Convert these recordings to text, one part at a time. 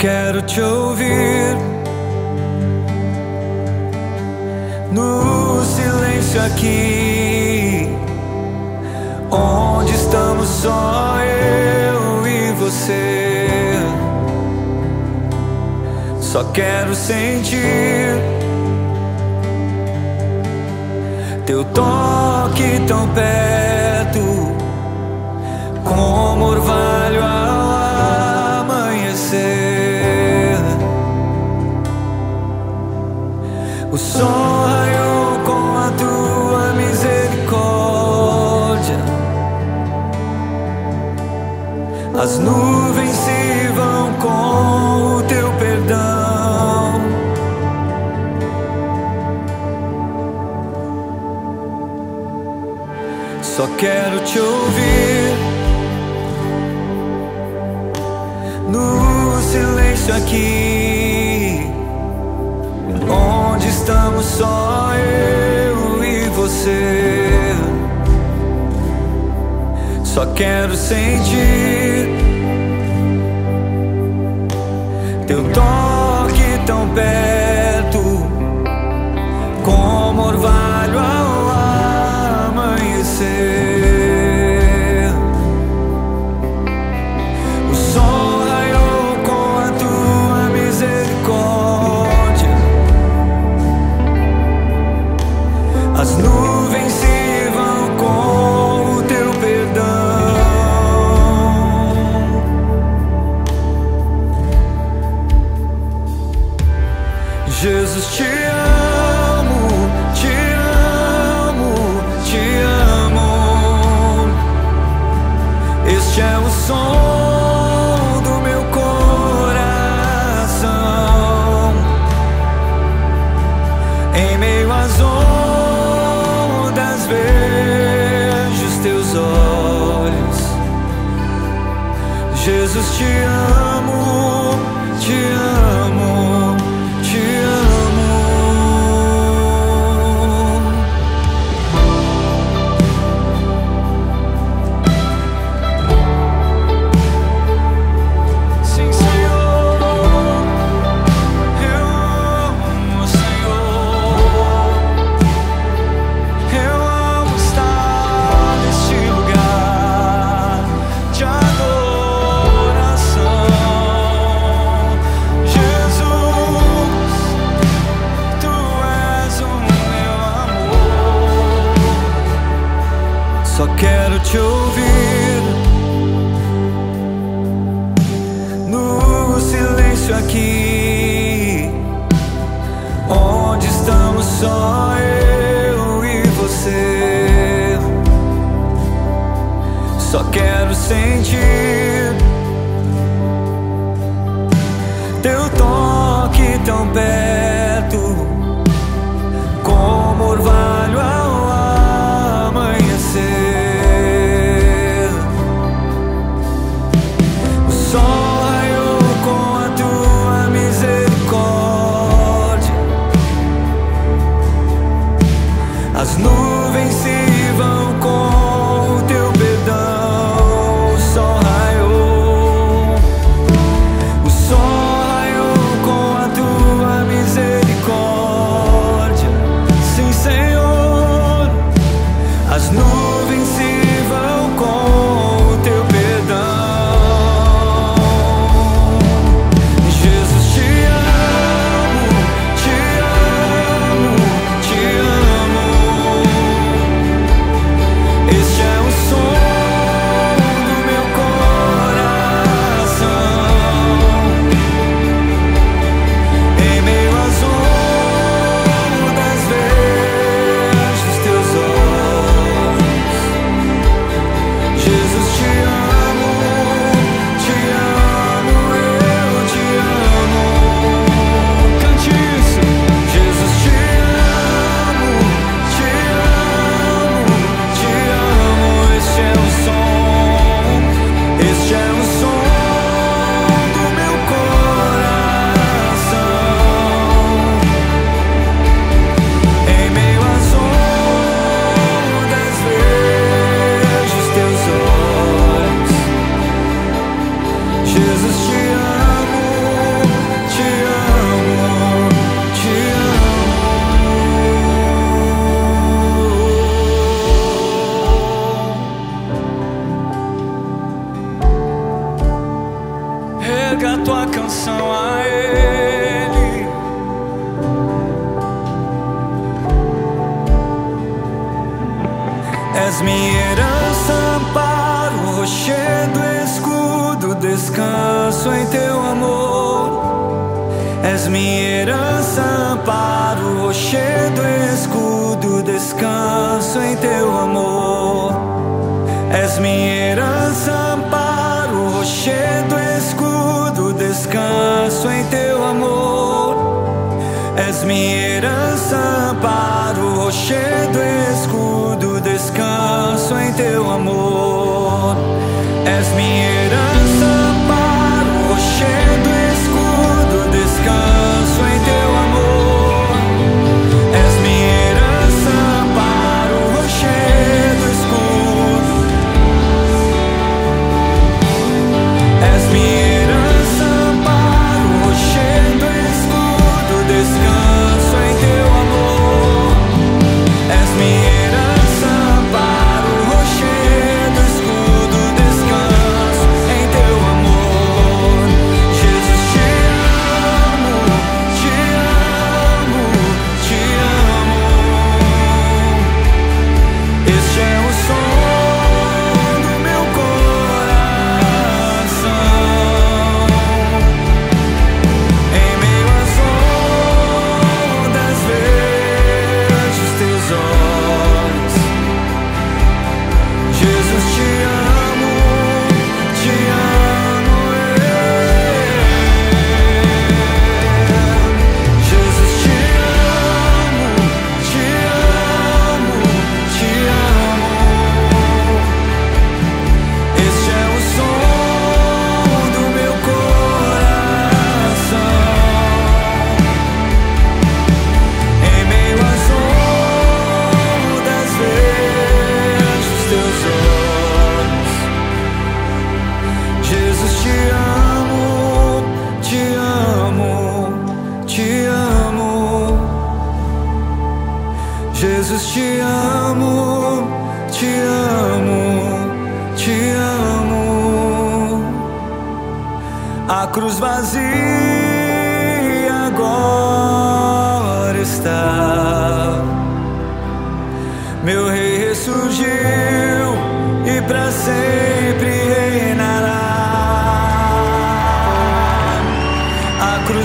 quero te ouvir no silêncio aqui, onde estamos só eu e você. Só quero sentir teu toque tão perto, como orvalho ao amanhecer. O sol raiou com a tua misericórdia, as nuvens se vão com o teu perdão. Só quero te ouvir no silêncio aqui, onde estamos só eu e você. Só quero sentir teu toque tão perto, como orvalho ao amanhecer. O sol raiou com a tua misericórdia, as nuvens se vão com o teu perdão. Jesus, te amo, te amo, te amo. Este é o som do meu coração, em meio às ondas vejo os teus olhos. Jesus, te amo, te amo, te amo. Sim, Senhor, eu amo, Senhor. Eu amo estar neste lugar de adoração. Jesus, tu és o meu amor. Só quero te ouvir no silêncio aqui, onde estamos só eu e você. Só quero sentir teu toque tão perto, como orvalho ao amanhecer. O sol raiou com a tua misericórdia, as nuvens se vão com o teu perdão. O sol raiou, o sol raiou com a tua misericórdia. Sim, Senhor, as nuvens se vão com o teu perdão. Jesus, te amo, te amo, te amo. Este é o som do meu coração, em meio às ondas vejo os teus olhos. canção a Ele. És minha herança, amparo, rochedo, escudo, descanso em teu amor. És minha herança, amparo, rochedo, escudo, descanso em teu amor. És minha herança, amparo, rochedo, escudo, descanso em teu amor. És minha herança, amparo, rochedo, escudo, descanso em teu amor. És minha herança, amparo, rochedo, escudo, descanso em teu amor. És minha herança, amparo, rochedo, escudo. És minha herança, amparo, rochedo, escudo, descanso em teu amor. És minha herança, amparo, rochedo, escudo, descanso em teu amor. Jesus, te amo, te amo, te amo. Este é o som do meu coração. Em meio às ondas vejo os teus olhos. Jesus, te amo, te amo. Jesus, te amo, te amo, te amo. Este é o som do meu coração. Em meio às ondas vejo os teus olhos. Jesus, te amo, te amo, te amo. Jesus, te amo, te amo, te amo. A cruz vazia agora está. Meu rei ressurgiu e pra sempre reinará. A cruz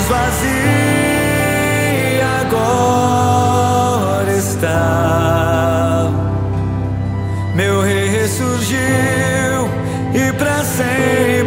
vazia agora está. Meu rei ressurgiu e pra sempre